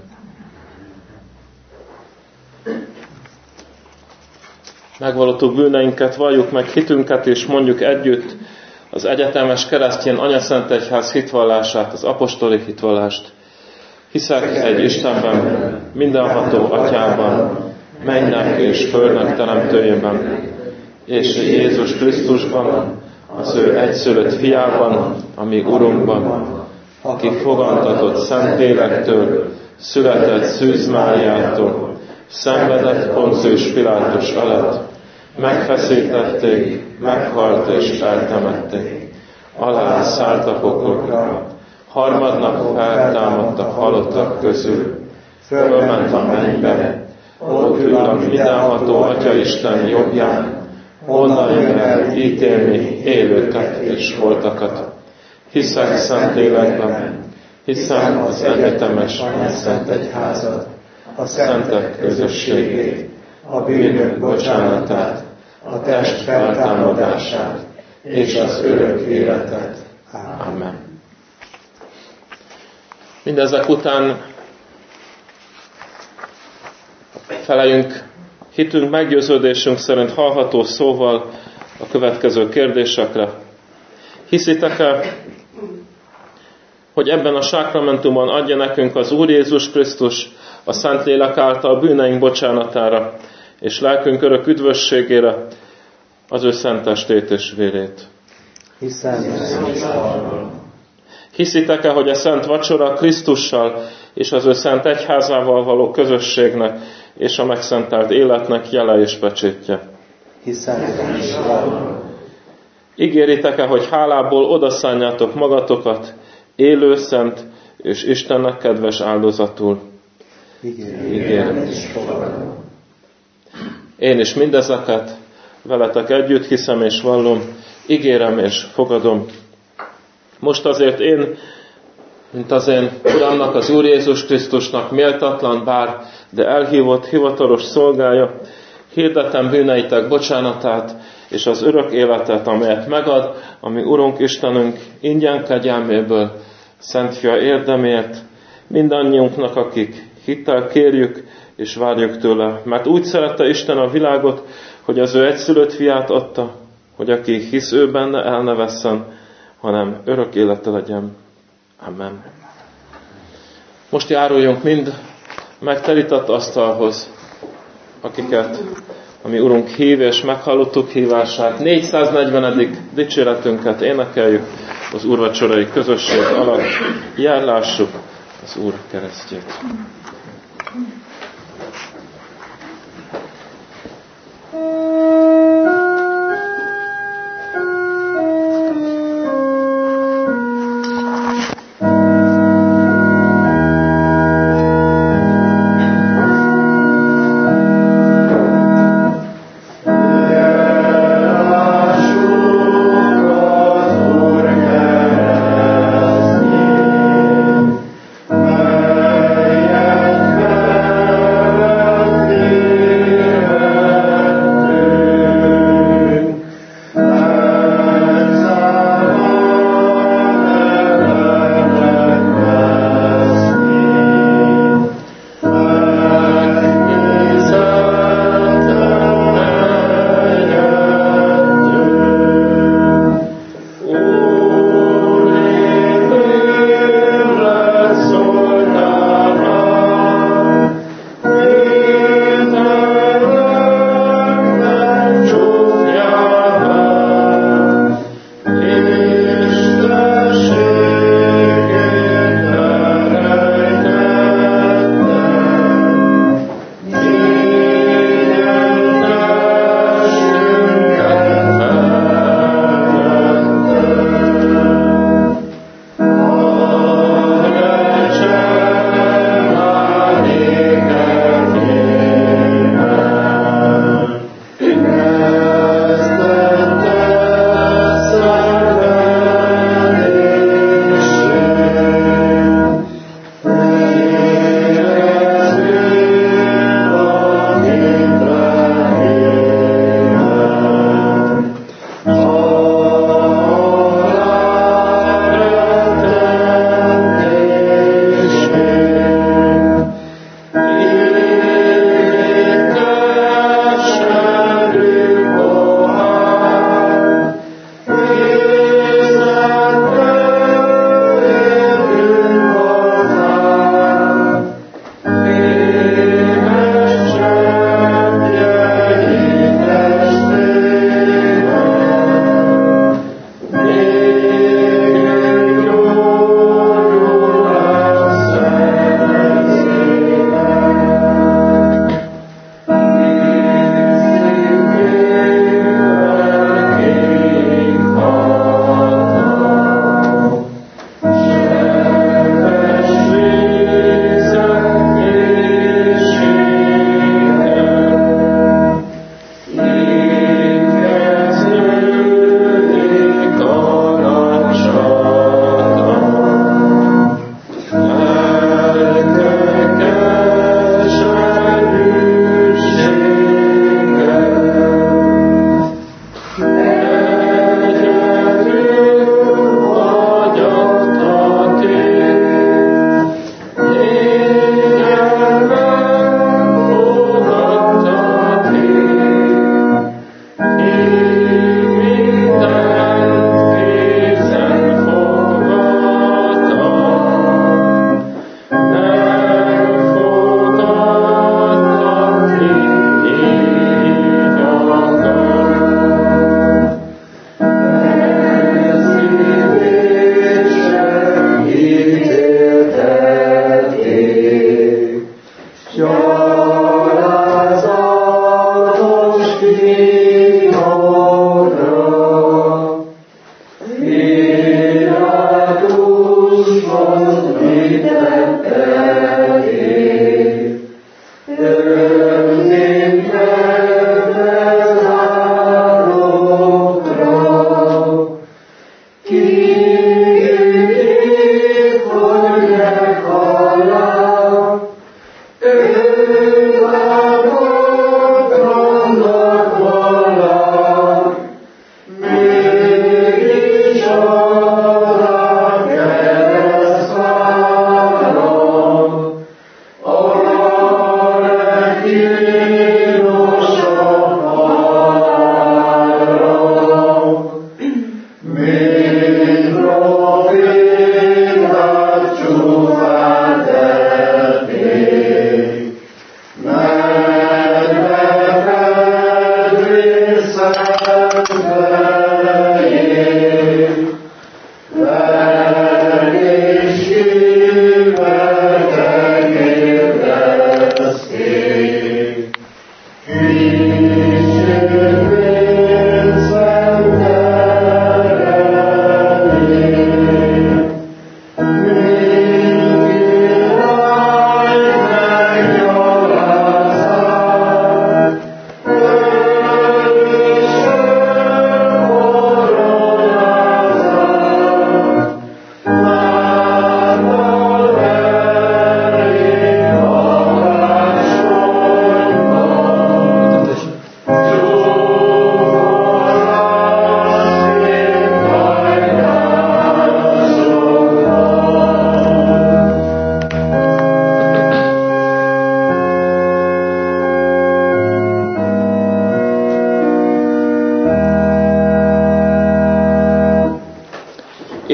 Megvallottuk bűneinket, valljuk meg hitünket, és mondjuk együtt az egyetemes keresztény anyaszentegyház hitvallását, az apostoli hitvallást. Hiszek egy Istenben, mindenható Atyában, mennynek és földnek teremtőjében, és Jézus Krisztusban, az ő egyszülött fiában, ami Urunkban, aki fogantatott Szentlélektől, született Szűz Máriától, szenvedett Poncius Pilátus alatt, megfeszítették, meghalt és eltemették, alá szállt a pokolra, harmadnap feltámadt a halottak közül, fölment a mennybe, ott ül a mindenható Atyaisten jobbján, onnan jön el ítélni élőket és holtakat. Hiszek Szentlélekben, hiszem az egyetemes szent egyházat, a szentek közösségét, a bűnök bocsánatát, a test feltámadását és az örök életet. Amen. Mindezek után feleljünk hitünk, meggyőződésünk szerint hallható szóval a következő kérdésekre. Hiszitek-e, hogy ebben a sákramentumon adja nekünk az Úr Jézus Krisztus a Szentlélek által bűneink bocsánatára és lelkünk örök üdvösségére az ő szent testét és vérét? Hiszen hiszitek-e, hogy a szent vacsora Krisztussal és az ő szent egyházával való közösségnek és a megszentelt életnek jele és pecsétje? Hiszen ígéritek-e, hogy hálából odaszánjátok magatokat élő, szent és Istennek kedves áldozatul? Ígérem. Én is mindezeket veletek együtt hiszem és vallom, ígérem és fogadom. Most azért én, mint az én Uramnak, az Úr Jézus Krisztusnak méltatlan bár, de elhívott hivatalos szolgája, hirdetem bűneitek bocsánatát és az örök életet, amelyet megad, ami Urunk Istenünk ingyen kegyelméből, Szent Fia érdemért, mindannyiunknak, akik hittel kérjük és várjuk tőle. Mert úgy szerette Isten a világot, hogy az ő egyszülött fiát adta, hogy aki hisz ő benne, el ne vesszen, hanem örök élete legyen. Amen. Most járuljunk mind megterített asztalhoz, akiket a mi Urunk hív, és meghallottuk hívását. négyszáznegyvenedik dicséretünket énekeljük az úrvacsorai közösség alatt. Járlássuk az Úr keresztjét. Amen.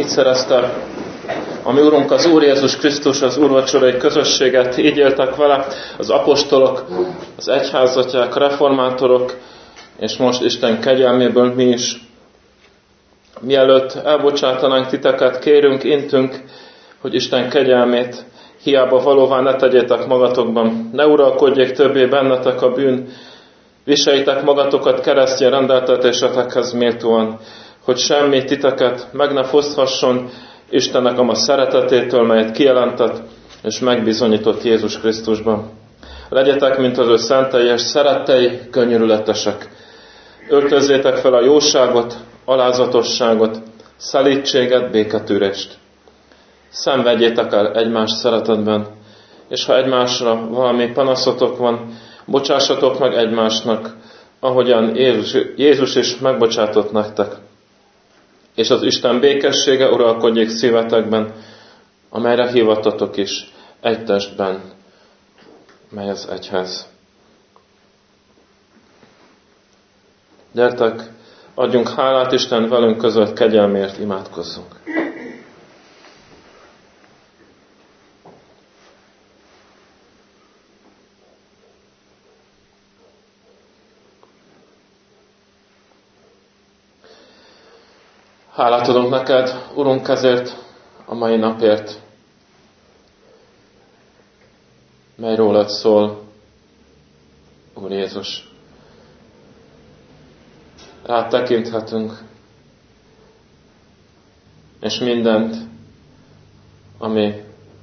így szerezte a mi Urunk, az Úr Jézus Krisztus az úrvacsorai közösséget, így éltek vele az apostolok, az egyházatják, reformátorok, és most Isten kegyelméből mi is. Mielőtt elbocsátanánk titeket, kérünk, intünk, hogy Isten kegyelmét hiába valóvá ne tegyétek magatokban, ne uralkodjék többé bennetek a bűn, viseljétek magatokat keresztény rendeltetésetekhez méltóan, hogy semmi titeket meg ne foszthasson Istennek a szeretetétől, melyet kijelentett és megbizonyított Jézus Krisztusban. Legyetek, mint az ő szentei és szerettei, könyörületesek. Öltözzétek fel a jóságot, alázatosságot, szelídséget, béketűrést. Szenvedjétek el egymás szeretetben, és ha egymásra valami panaszotok van, bocsássatok meg egymásnak, ahogyan Jézus is megbocsátott nektek. És az Isten békessége uralkodjék szívetekben, amelyre hívatatok is egy testben, mely az egyház. Gyertek, adjunk hálát Isten velünk között kegyelmért, imádkozzunk. Hálát adunk neked, Urunk, ezért a mai napért, mely rólad szól, Úr Jézus. Rád tekinthetünk, és mindent, ami,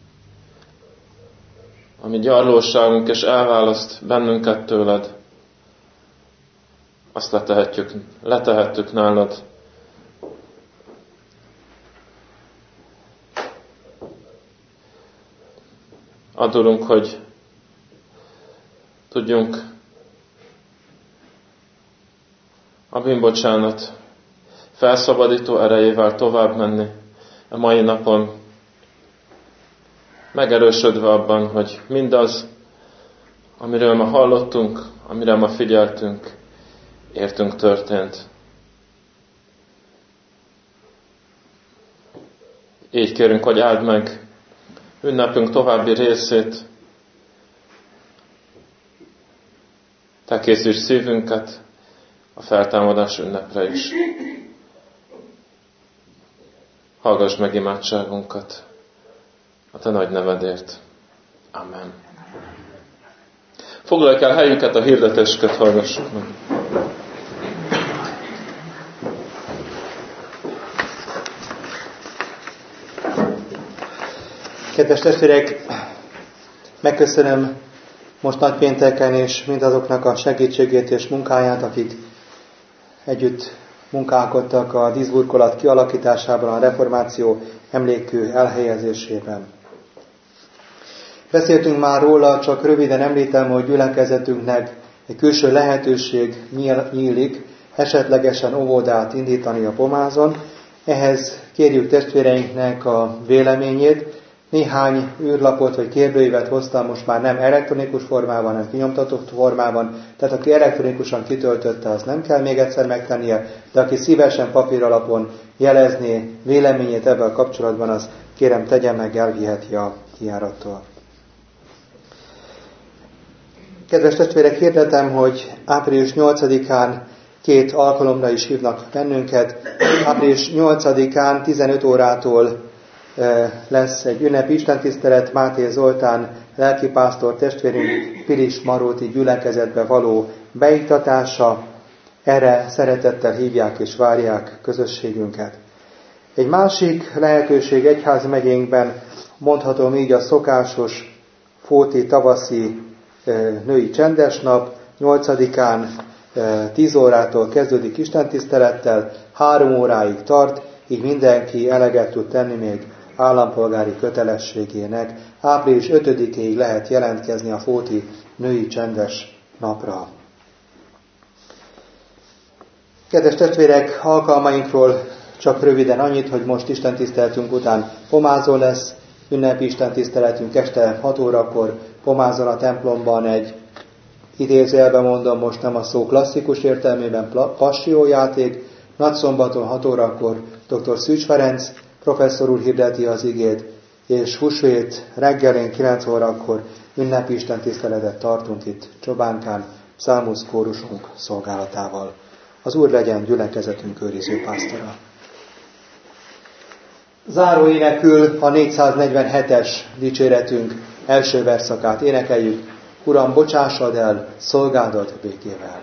ami gyarlóságunk és elválaszt bennünket tőled, azt letehetjük, letehettük nálad. Adulunk, hogy tudjunk a bűnbocsánat felszabadító erejével tovább menni a mai napon, megerősödve abban, hogy mindaz, amiről ma hallottunk, amire ma figyeltünk, értünk történt. Így kérünk, hogy áld meg ünnepünk további részét, te készíts szívünket a feltámadás ünnepre is. Hallgass meg imádságunkat a te nagy nevedért. Amen. Foglaljuk el helyünket, a hirdetéseket hallgassuk meg. Kedves testvérek, megköszönöm most nagypénteken és mindazoknak a segítségét és munkáját, akik együtt munkálkodtak a díszburkolat kialakításában, a reformáció emlékkő elhelyezésében. Beszéltünk már róla, csak röviden említem, hogy gyülekezetünknek egy külső lehetőség nyílik, esetlegesen óvodát indítani a Pomázon. Ehhez kérjük testvéreinknek a véleményét. Néhány űrlapot vagy kérdőívet hoztam, most már nem elektronikus formában, hanem kinyomtatott formában. Tehát aki elektronikusan kitöltötte, az nem kell még egyszer megtennie, de aki szívesen papíralapon jelezné véleményét ebben a kapcsolatban, az kérem tegye meg, elviheti a kijárattól. Kedves testvérek, hirdetem, hogy április nyolcadikán két alkalomra is hívnak bennünket. április nyolcadikán tizenöt órától lesz egy ünnepi istentisztelet, Máté Zoltán lelkipásztor testvérünk Pilis Maróti gyülekezetbe való beiktatása. Erre szeretettel hívják és várják közösségünket. Egy másik lehetőség egyházmegyénkben, mondhatom így, a szokásos fóti tavaszi női csendes nap, nyolcadikán tíz órától kezdődik istentisztelettel, három óráig tart, így mindenki eleget tud tenni még állampolgári kötelességének. április ötödikéig lehet jelentkezni a fóti női csendes napra. Kedves testvérek, alkalmainkról csak röviden annyit, hogy most istentiszteletünk után Pomázon lesz, ünnepi istentiszteletünk este hat órakor Pomázon a templomban egy, idézőjelben mondom, most nem a szó klasszikus értelmében, passió játék. Nagyszombaton hat órakor dr. Szűcs Ferenc Professzor úr hirdeti az igét, és húsvét reggelén kilenc órakor ünnepi istentiszteletet tartunk itt Csobánkán, Psalmus kórusunk szolgálatával. Az Úr legyen gyülekezetünk őriző pásztora. Záró énekül a négyszáznegyvenhetes dicséretünk első verszakát énekeljük. Uram, bocsássad el szolgádat békével.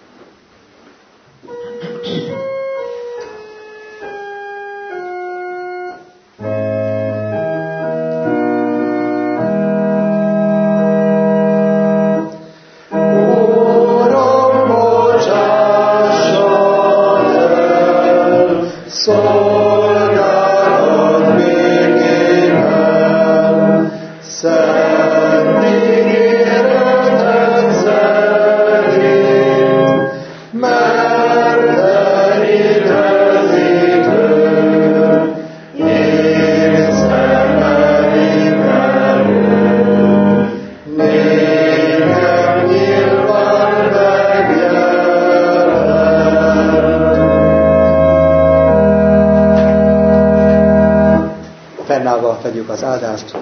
Tegyük az áldást.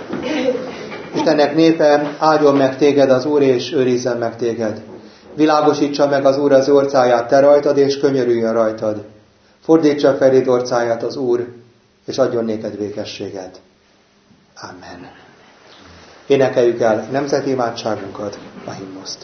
Istennek népe, áldjon meg téged az Úr, és őrizzen meg téged. Világosítsa meg az Úr az orcáját te rajtad, és könyörüljön rajtad. Fordítsa feléd orcáját az Úr, és adjon néked békességet. Amen. Énekeljük el nemzeti imádságunkat, a himnuszt.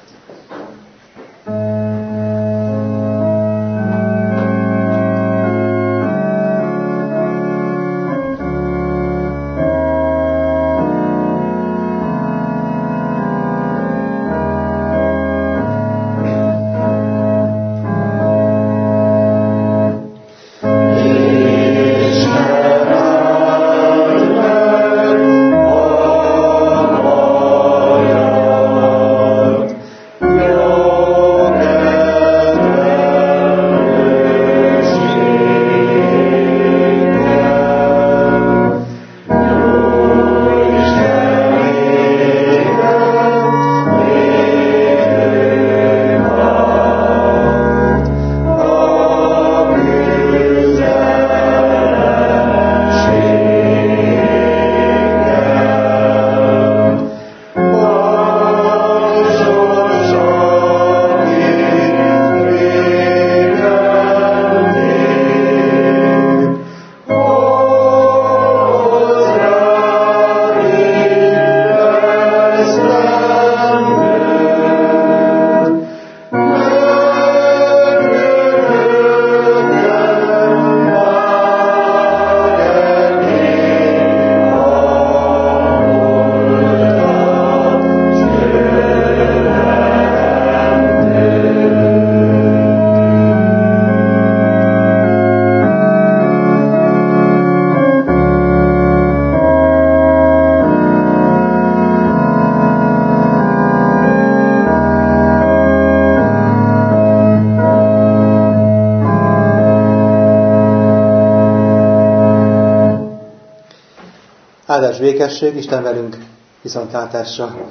Áldás békesség, Isten velünk viszontlátásra!